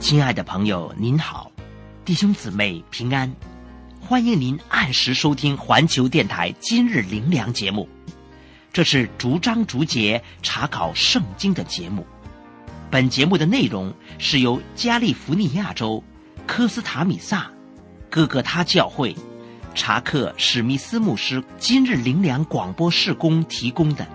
亲爱的朋友您好，弟兄姊妹平安，欢迎您按时收听环球电台今日灵粮节目。这是逐章逐节查考圣经的节目。本节目的内容是由加利福尼亚州科斯塔米萨哥哥他教会查克史密斯牧师今日灵粮广播事工提供的。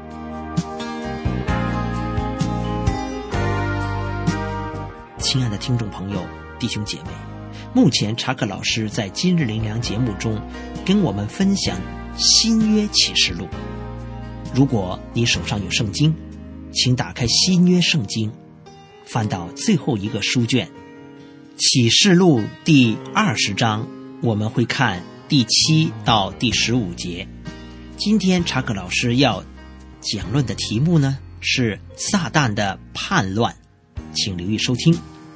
亲爱的听众朋友弟兄姐妹，目前查克老师在今日灵粮节目中跟我们分享新约启示录。如果你手上有圣经，请打开新约圣经，翻到最后一个书卷启示录第20章，我们会看第7到第15节。今天查克老师要讲论的题目呢是撒旦的叛乱，请留意收听。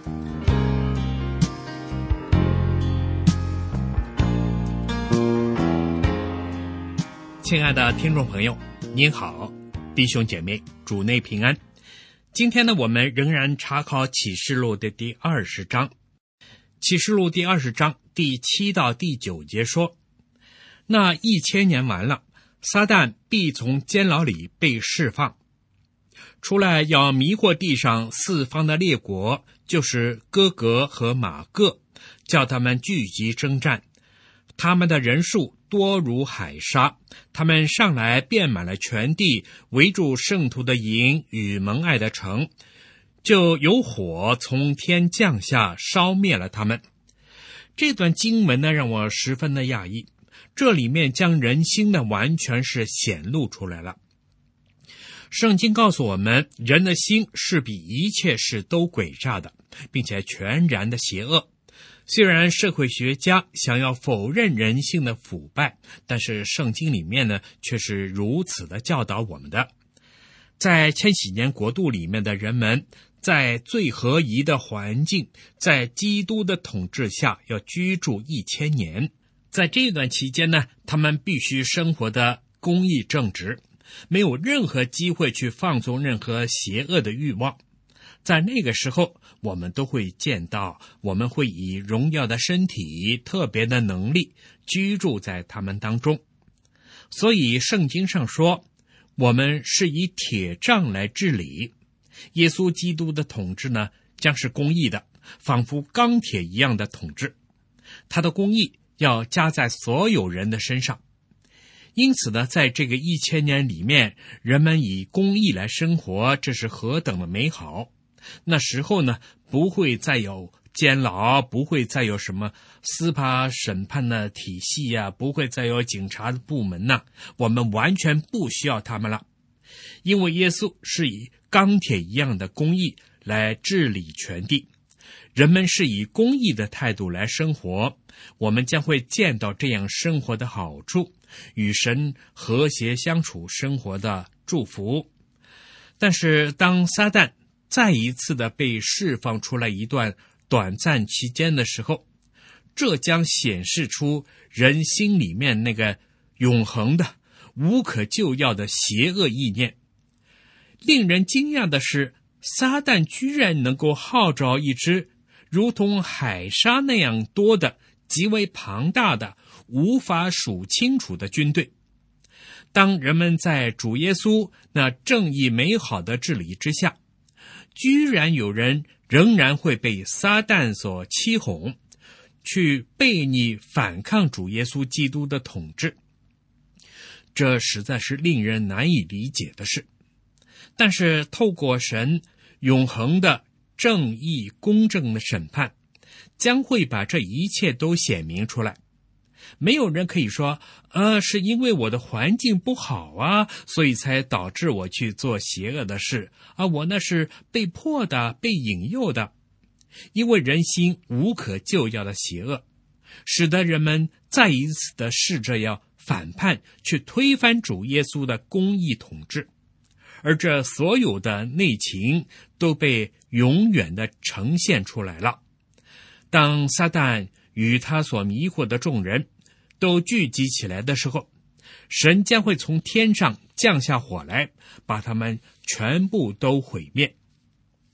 亲爱的听众朋友您好，弟兄姐妹主内平安。今天呢，我们仍然查考启示录的第20章。启示录第20章第7到第9节说，那1000年完了，撒旦必从监牢里被释放，出来要迷惑地上四方的列国，就是哥格和马各，叫他们聚集征战。他们的人数多如海沙，他们上来遍满了全地，围住圣徒的营与蒙爱的城，就有火从天降下，烧灭了他们。这段经文呢，让我十分的讶异，这里面将人心呢完全是显露出来了。圣经告诉我们，人的心是比一切事都诡诈的，并且全然的邪恶。虽然社会学家想要否认人性的腐败，但是圣经里面呢却是如此的教导我们的。在千禧年国度里面的人们，在最合宜的环境，在基督的统治下要居住1000年。在这段期间呢，他们必须生活的公义正直，没有任何机会去放纵任何邪恶的欲望。在那个时候，我们都会见到，我们会以荣耀的身体、特别的能力居住在他们当中。所以圣经上说，我们是以铁杖来治理。耶稣基督的统治呢，将是公义的，仿佛钢铁一样的统治。他的公义要加在所有人的身上。因此呢，在这个1000年里面，人们以公义来生活，这是何等的美好。那时候呢，不会再有监牢，不会再有什么司法审判的体系啊，不会再有警察的部门呐，我们完全不需要他们了。因为耶稣是以钢铁一样的公义来治理全地，人们是以公义的态度来生活，我们将会见到这样生活的好处，与神和谐相处生活的祝福。但是当撒旦再一次的被释放出来一段短暂期间的时候，这将显示出人心里面那个永恒的无可救药的邪恶意念。令人惊讶的是，撒旦居然能够号召一支如同海沙那样多的极为庞大的无法数清楚的军队。当人们在主耶稣那正义美好的治理之下，居然有人仍然会被撒旦所欺哄，去悖逆反抗主耶稣基督的统治，这实在是令人难以理解的事。但是透过神永恒的正义公正的审判，将会把这一切都显明出来。没有人可以说是因为我的环境不好啊，所以才导致我去做邪恶的事啊，我那是被迫的，被引诱的。因为人心无可救药的邪恶，使得人们再一次的试着要反叛，去推翻主耶稣的公义统治。而这所有的内情都被永远的呈现出来了。当撒旦与他所迷惑的众人都聚集起来的时候，神将会从天上降下火来，把他们全部都毁灭。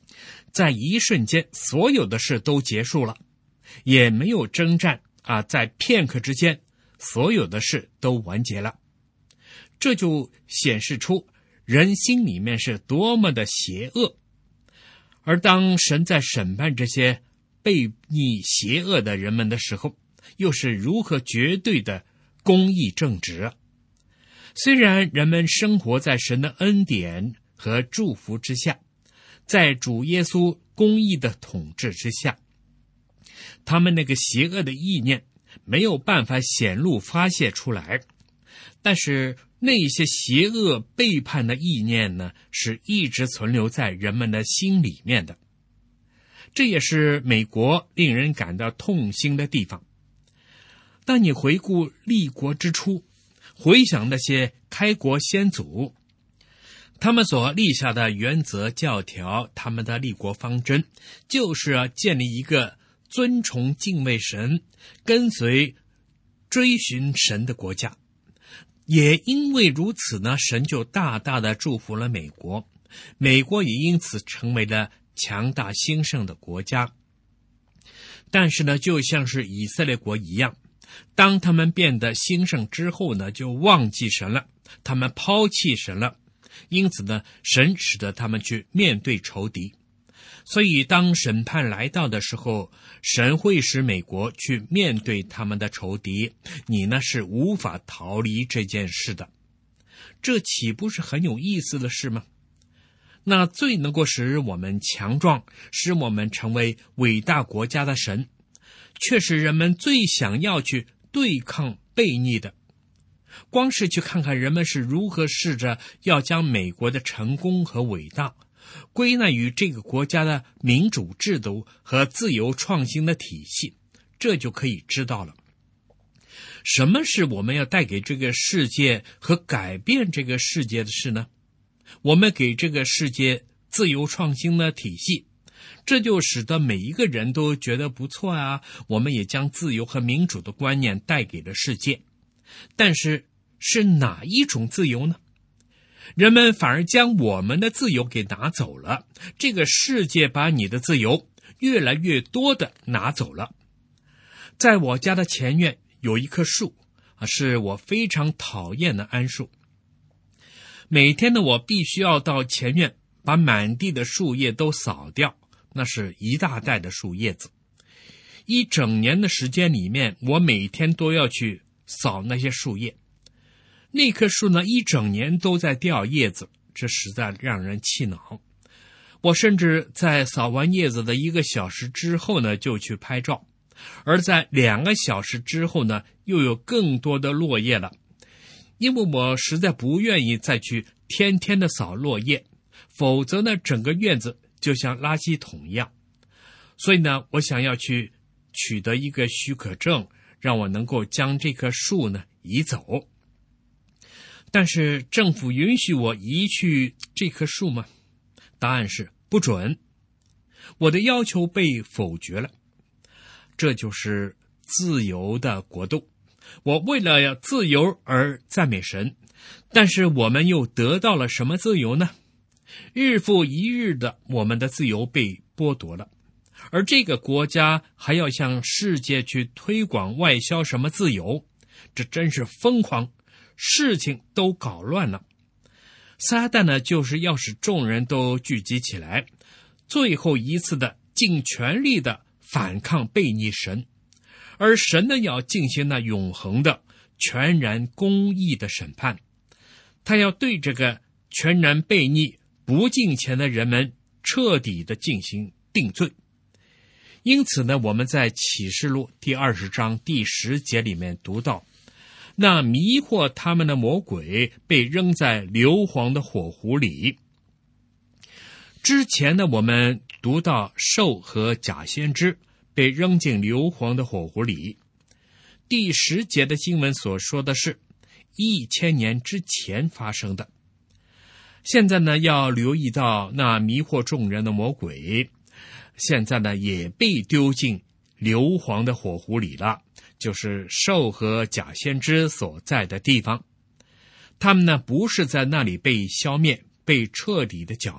在一瞬间，所有的事都结束了，也没有征战在片刻之间，所有的事都完结了。这就显示出人心里面是多么的邪恶。而当神在审判这些悖逆邪恶的人们的时候，又是如何绝对的公义正直。虽然人们生活在神的恩典和祝福之下，在主耶稣公义的统治之下，他们那个邪恶的意念没有办法显露发泄出来，但是那些邪恶背叛的意念呢，是一直存留在人们的心里面的。这也是美国令人感到痛心的地方。当你回顾立国之初，回想那些开国先祖，他们所立下的原则教条，他们的立国方针，就是建立一个尊崇敬畏神、跟随追寻神的国家。也因为如此呢，神就大大的祝福了美国，美国也因此成为了强大兴盛的国家。但是呢，就像是以色列国一样，当他们变得兴盛之后呢，就忘记神了，他们抛弃神了，因此呢，神使得他们去面对仇敌。所以当审判来到的时候，神会使美国去面对他们的仇敌，你呢是无法逃离这件事的。这岂不是很有意思的事吗？那最能够使我们强壮，使我们成为伟大国家的神，却是人们最想要去对抗悖逆的。光是去看看人们是如何试着要将美国的成功和伟大归纳于这个国家的民主制度和自由创新的体系，这就可以知道了。什么是我们要带给这个世界和改变这个世界的事呢？我们给这个世界自由创新的体系，这就使得每一个人都觉得不错啊，我们也将自由和民主的观念带给了世界。但是是哪一种自由呢？人们反而将我们的自由给拿走了，这个世界把你的自由越来越多的拿走了。在我家的前院有一棵树，是我非常讨厌的桉树。每天呢，我必须要到前院把满地的树叶都扫掉，那是一大袋的树叶子。一整年的时间里面，我每天都要去扫那些树叶。那棵树呢，一整年都在掉叶子，这实在让人气恼。我甚至在扫完叶子的1个小时之后呢，就去拍照，而在2个小时之后呢，又有更多的落叶了。因为我实在不愿意再去天天的扫落叶，否则呢，整个院子就像垃圾桶一样。所以呢，我想要去取得一个许可证，让我能够将这棵树呢移走。但是政府允许我移去这棵树吗？答案是不准。我的要求被否决了。这就是自由的国度。我为了要自由而赞美神，但是我们又得到了什么自由呢？日复一日的，我们的自由被剥夺了。而这个国家还要向世界去推广外销什么自由，这真是疯狂，事情都搞乱了。撒旦呢，就是要使众人都聚集起来，最后一次的尽全力的反抗悖逆神，而神呢，要进行那永恒的全然公义的审判，他要对这个全然悖逆不敬虔的人们彻底的进行定罪。因此呢，我们在启示录第20章第10节里面读到，那迷惑他们的魔鬼被扔在硫磺的火湖里。之前呢，我们读到兽和假先知被扔进硫磺的火湖里。第10节的经文所说的是1000年之前发生的。现在呢，要留意到那迷惑众人的魔鬼，现在呢也被丢进硫磺的火湖里了，就是兽和假先知所在的地方。他们呢不是在那里被消灭，被彻底的剿灭，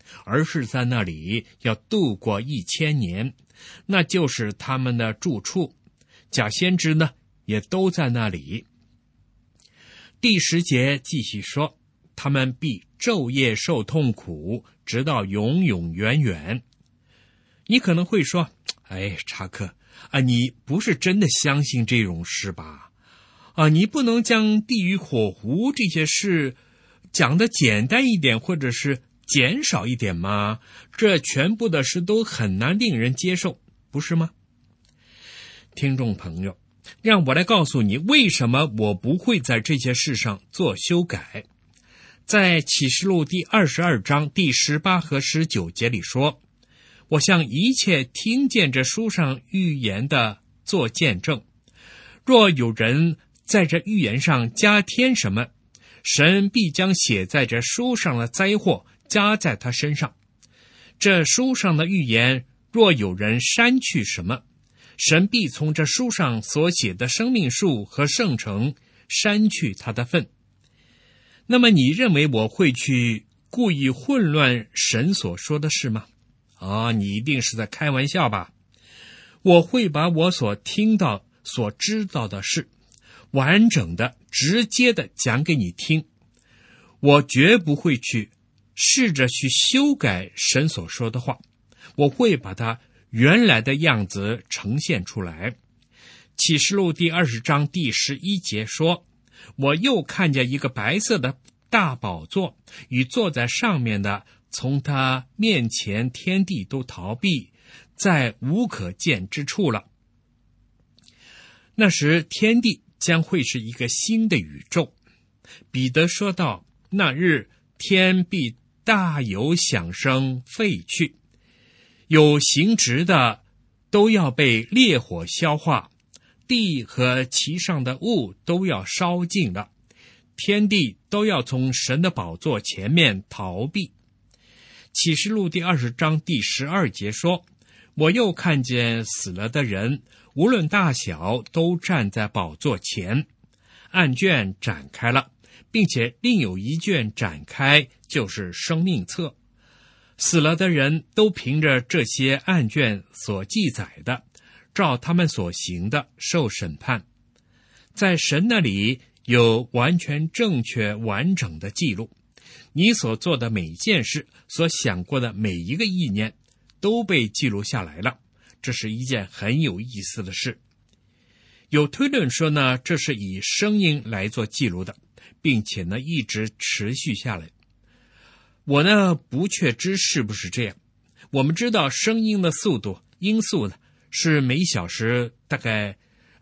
而是在那里要度过1000年，那就是他们的住处。假先知呢，也都在那里。第10节继续说，他们必昼夜受痛苦，直到永永远远。你可能会说，查克你不是真的相信这种事吧？你不能将地狱火湖这些事讲得简单一点，或者是减少一点吗？这全部的事都很难令人接受，不是吗？听众朋友，让我来告诉你，为什么我不会在这些事上做修改。在启示录第22章第18和19节里说，我向一切听见这书上预言的做见证，若有人在这预言上加添什么，神必将写在这书上的灾祸加在他身上。这书上的预言若有人删去什么，神必从这书上所写的生命树和圣城删去他的份。那么你认为我会去故意混乱神所说的事吗？你一定是在开玩笑吧？我会把我所听到所知道的事完整的直接的讲给你听，我绝不会去试着去修改神所说的话，我会把它原来的样子呈现出来。启示录第20章第11节说，我又看见一个白色的大宝座，与坐在上面的从他面前天地都逃避，在无可见之处了。那时天地将会是一个新的宇宙。彼得说道，那日天必大有响声废去，有形质的都要被烈火消化，地和其上的物都要烧尽了，天地都要从神的宝座前面逃避。启示录第20章第12节说，我又看见死了的人，无论大小，都站在宝座前，案卷展开了，并且另有一卷展开，就是生命册。死了的人都凭着这些案卷所记载的，照他们所行的受审判。在神那里有完全正确完整的记录，你所做的每一件事，所想过的每一个意念都被记录下来了。这是一件很有意思的事。有推论说呢，这是以声音来做记录的，并且呢一直持续下来。我呢不确知是不是这样。我们知道声音的速度，音速呢是每小时大概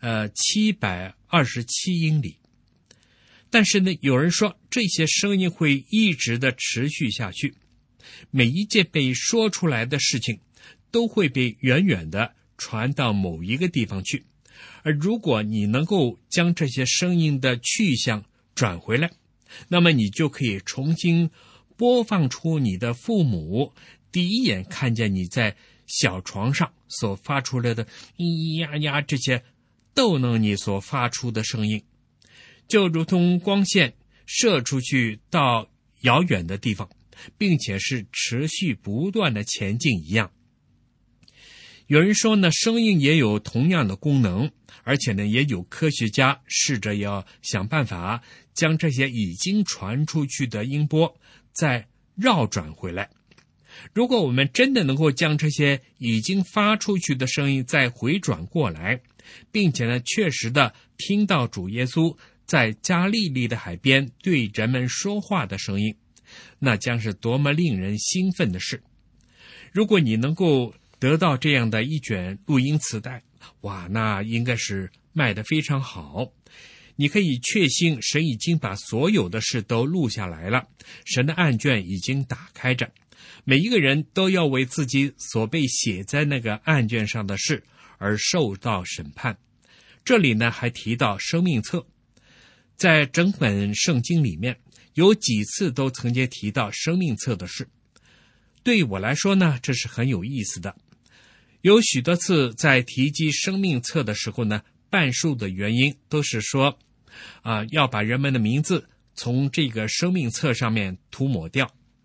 727英里。但是呢，有人说这些声音会一直的持续下去，每一件被说出来的事情都会被远远的传到某一个地方去。而如果你能够将这些声音的去向转回来，那么你就可以重新播放出你的父母第一眼看见你在小床上所发出来的咿呀呀这些逗弄你所发出的声音，就如同光线射出去到遥远的地方，并且是持续不断的前进一样。有人说呢，声音也有同样的功能，而且呢，也有科学家试着要想办法将这些已经传出去的音波再绕转回来。如果我们真的能够将这些已经发出去的声音再回转过来，并且呢，确实的听到主耶稣在加利利的海边对人们说话的声音，那将是多么令人兴奋的事。如果你能够得到这样的一卷录音磁带，哇，那应该是卖得非常好。你可以确信神已经把所有的事都录下来了，神的案卷已经打开着，每一个人都要为自己所被写在那个案卷上的事而受到审判。这里呢还提到生命册，在整本圣经里面有几次都曾经提到生命册的事。对我来说呢，这是很有意思的。有许多次在提及生命册的时候呢，半数的原因都是说要把人们的名字从这个生命册上面涂抹掉。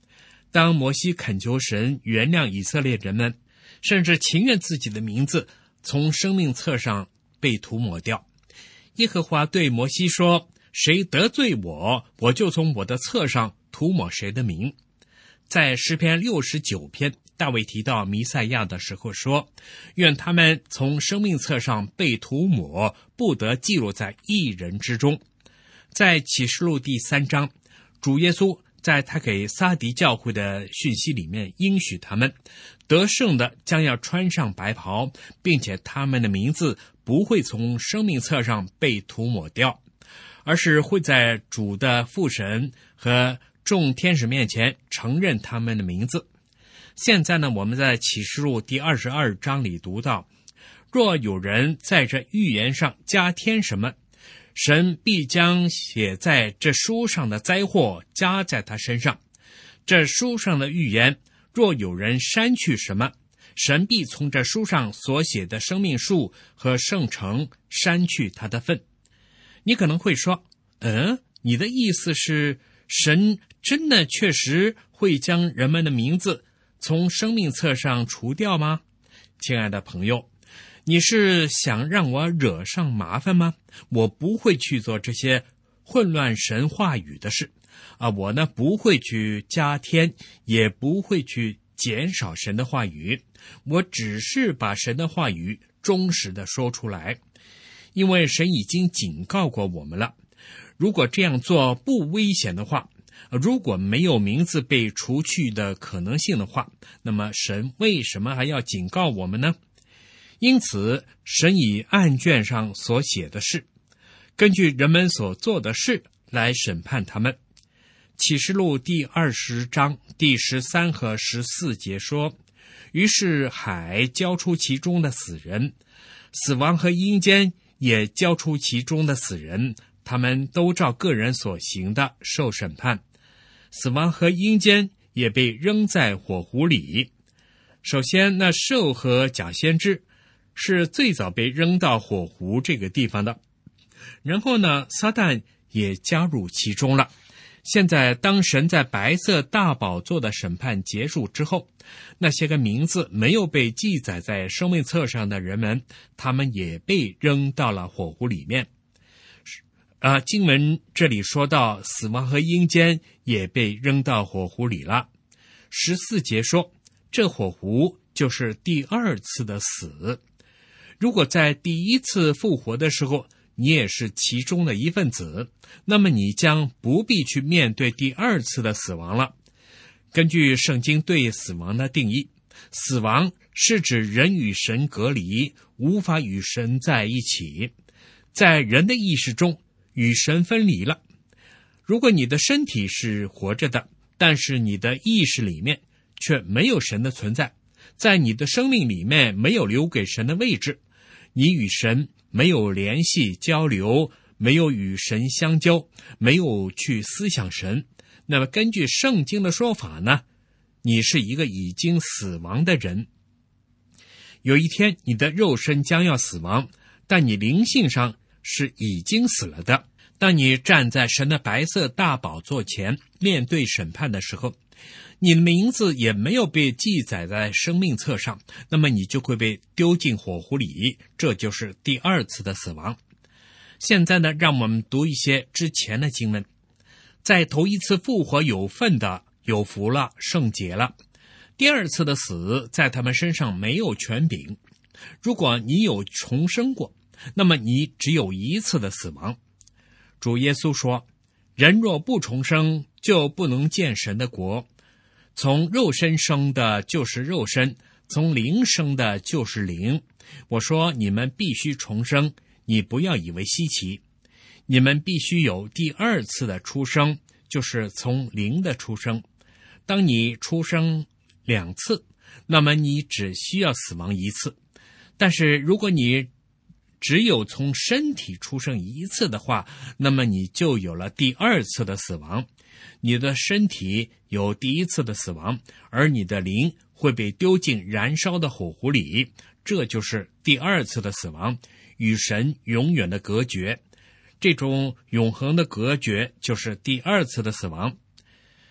当摩西恳求神原谅以色列人们，甚至情愿自己的名字从生命册上被涂抹掉，耶和华对摩西说，谁得罪我，我就从我的册上涂抹谁的名。在诗篇69篇，大卫提到弥赛亚的时候说，愿他们从生命册上被涂抹，不得记录在一人之中。在启示录第3章，主耶稣在他给撒狄教会的讯息里面应许他们，得胜的将要穿上白袍，并且他们的名字不会从生命册上被涂抹掉，而是会在主的父神和众天使面前承认他们的名字。现在呢，我们在启示录第22章里读到，若有人在这预言上加添什么，神必将写在这书上的灾祸加在他身上。这书上的预言，若有人删去什么，神必从这书上所写的生命树和圣城删去他的份。你可能会说，你的意思是神真的确实会将人们的名字从生命册上除掉吗？亲爱的朋友，你是想让我惹上麻烦吗？我不会去做这些混乱神话语的事我呢不会去加添，也不会去减少神的话语，我只是把神的话语忠实的说出来，因为神已经警告过我们了。如果这样做不危险的话，如果没有名字被除去的可能性的话，那么神为什么还要警告我们呢？因此，神以案卷上所写的事，根据人们所做的事来审判他们。启示录第20章第13和14节说，于是海交出其中的死人，死亡和阴间也交出其中的死人，他们都照个人所行的受审判。死亡和阴间也被扔在火湖里。首先，那兽和假先知是最早被扔到火湖这个地方的，然后呢，撒旦也加入其中了。现在当神在白色大宝座的审判结束之后，那些个名字没有被记载在生命册上的人们，他们也被扔到了火湖里面。经文这里说到死亡和阴间也被扔到火湖里了。14节说，这火湖就是第二次的死。如果在第一次复活的时候你也是其中的一份子，那么你将不必去面对第二次的死亡了。根据圣经对死亡的定义，死亡是指人与神隔离，无法与神在一起，在人的意识中与神分离了。如果你的身体是活着的，但是你的意识里面却没有神的存在，在你的生命里面没有留给神的位置，你与神没有联系交流，没有与神相交，没有去思想神，那么根据圣经的说法呢，你是一个已经死亡的人。有一天你的肉身将要死亡，但你灵性上是已经死了的。当你站在神的白色大宝座前面对审判的时候，你的名字也没有被记载在生命册上，那么你就会被丢进火湖里，这就是第二次的死亡。现在呢，让我们读一些之前的经文。在头一次复活有份的有福了，圣洁了。第二次的死在他们身上没有权柄。如果你有重生过，那么你只有一次的死亡。主耶稣说，人若不重生，就不能见神的国。从肉身生的就是肉身，从灵生的就是灵。我说你们必须重生，你不要以为稀奇。你们必须有第二次的出生，就是从灵的出生。当你出生2次，那么你只需要死亡1次。但是如果你只有从身体出生1次的话，那么你就有了第二次的死亡。你的身体有第一次的死亡，而你的灵会被丢进燃烧的火湖里，这就是第二次的死亡，与神永远的隔绝。这种永恒的隔绝就是第二次的死亡。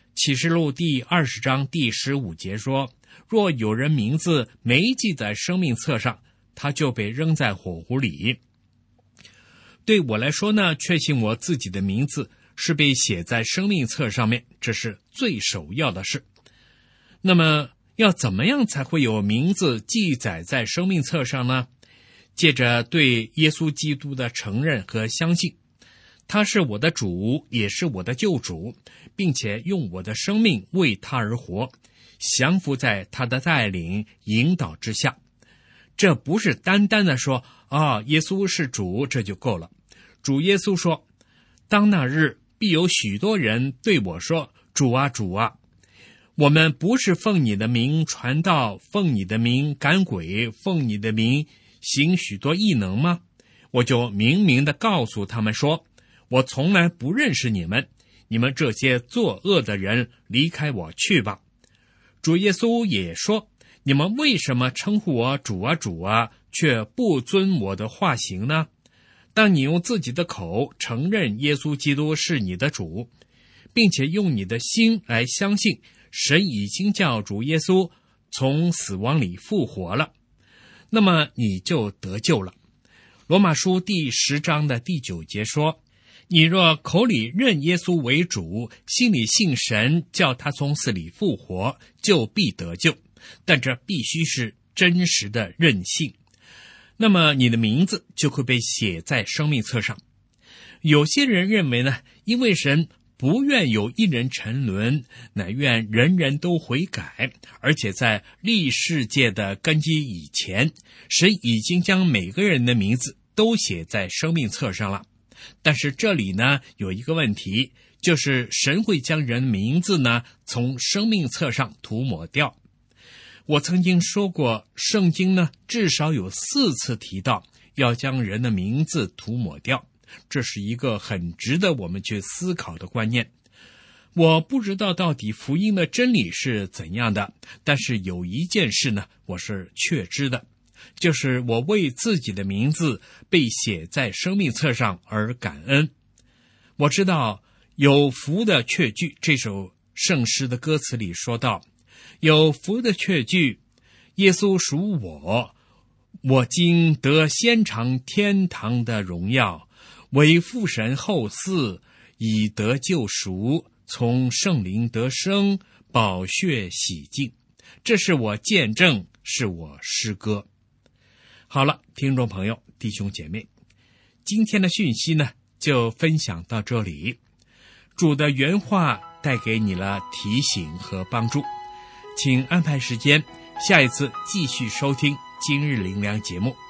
启示录第20章第15节说，若有人名字没记在生命册上，他就被扔在火湖里。对我来说呢，确信我自己的名字是被写在生命册上面，这是最首要的事。那么要怎么样才会有名字记载在生命册上呢？借着对耶稣基督的承认和相信，他是我的主，也是我的救主，并且用我的生命为他而活，降服在他的带领引导之下。这不是单单的说耶稣是主，这就够了。主耶稣说，当那日必有许多人对我说，主啊，主啊，我们不是奉你的名传道，奉你的名赶鬼，奉你的名行许多异能吗？我就明明地告诉他们说，我从来不认识你们，你们这些作恶的人，离开我去吧。主耶稣也说，你们为什么称呼我主啊，主啊，却不遵我的话行呢？当你用自己的口承认耶稣基督是你的主，并且用你的心来相信神已经叫主耶稣从死亡里复活了，那么你就得救了。罗马书第10章的第9节说，你若口里认耶稣为主，心里信神叫他从死里复活，就必得救，但这必须是真实的认信。那么你的名字就会被写在生命册上。有些人认为呢，因为神不愿有一人沉沦，乃愿人人都悔改，而且在立世界的根基以前，神已经将每个人的名字都写在生命册上了。但是这里呢，有一个问题，就是神会将人名字呢从生命册上涂抹掉。我曾经说过，圣经呢至少有4次提到要将人的名字涂抹掉，这是一个很值得我们去思考的观念。我不知道到底福音的真理是怎样的，但是有一件事呢，我是确知的，就是我为自己的名字被写在生命册上而感恩。我知道有福的确据这首圣诗的歌词里说到，有福的确据，耶稣属我，我今得先尝天堂的荣耀，为父神后嗣，以得救赎，从圣灵得生，宝血洗净。这是我见证，是我诗歌。好了，听众朋友，弟兄姐妹，今天的讯息呢，就分享到这里。主的原话带给你了提醒和帮助，请安排时间，下一次继续收听今日灵粮节目。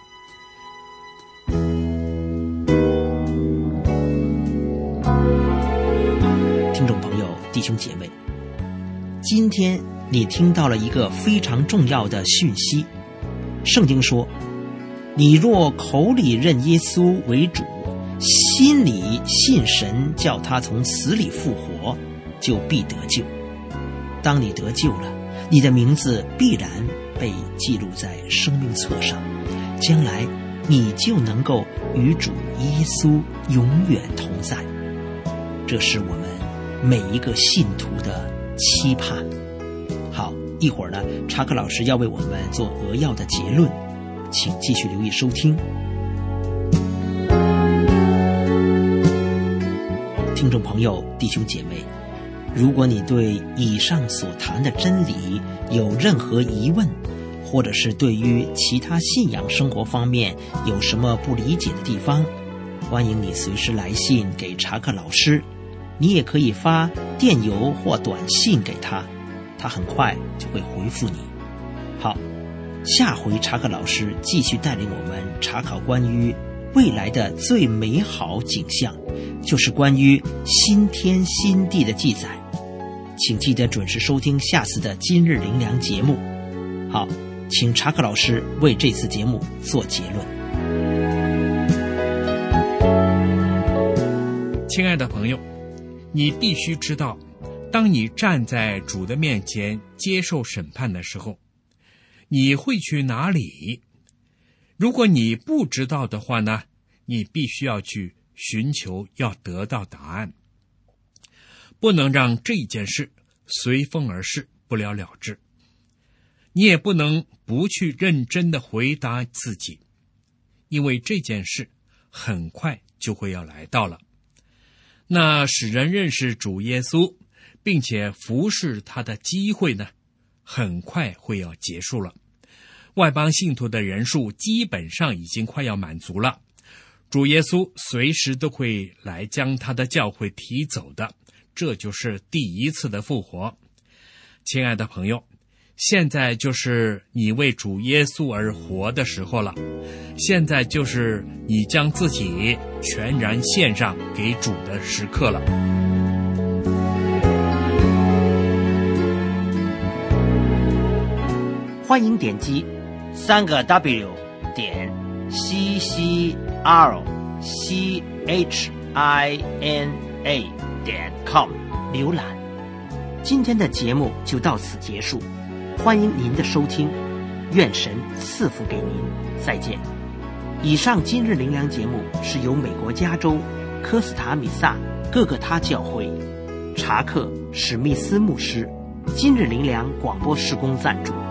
听众朋友，弟兄姐妹，今天你听到了一个非常重要的讯息。圣经说，你若口里认耶稣为主，心里信神叫他从死里复活，就必得救。当你得救了，你的名字必然被记录在生命册上，将来你就能够与主耶稣永远同在。这是我们每一个信徒的期盼。好，一会儿呢，查克老师要为我们做扼要的结论，请继续留意收听。听众朋友，弟兄姐妹，如果你对以上所谈的真理有任何疑问，或者是对于其他信仰生活方面有什么不理解的地方，欢迎你随时来信给查克老师。你也可以发电邮或短信给他，他很快就会回复你。好，下回查克老师继续带领我们查考关于未来的最美好景象，就是关于新天新地的记载。请记得准时收听下次的今日灵粮节目。好，请查克老师为这次节目做结论。 亲爱的朋友，你必须知道，当你站在主的面前接受审判的时候，你会去哪里？如果你不知道的话呢，你必须要去寻求，要得到答案。不能让这件事随风而逝，不了了之。你也不能不去认真的回答自己，因为这件事很快就会要来到了。那使人认识主耶稣并且服侍他的机会呢，很快会要结束了。外邦信徒的人数基本上已经快要满足了，主耶稣随时都会来将他的教会提走的，这就是第一次的复活。亲爱的朋友，现在就是你为主耶稣而活的时候了，现在就是你将自己全然献上给主的时刻了。 欢迎点击3W CCRCHINA.com 浏览。今天的节目就到此结束，欢迎您的收听，愿神赐福给您，再见。以上今日灵粮节目是由美国加州科斯塔米萨各个他教会查克史密斯牧师今日灵粮广播事工赞助。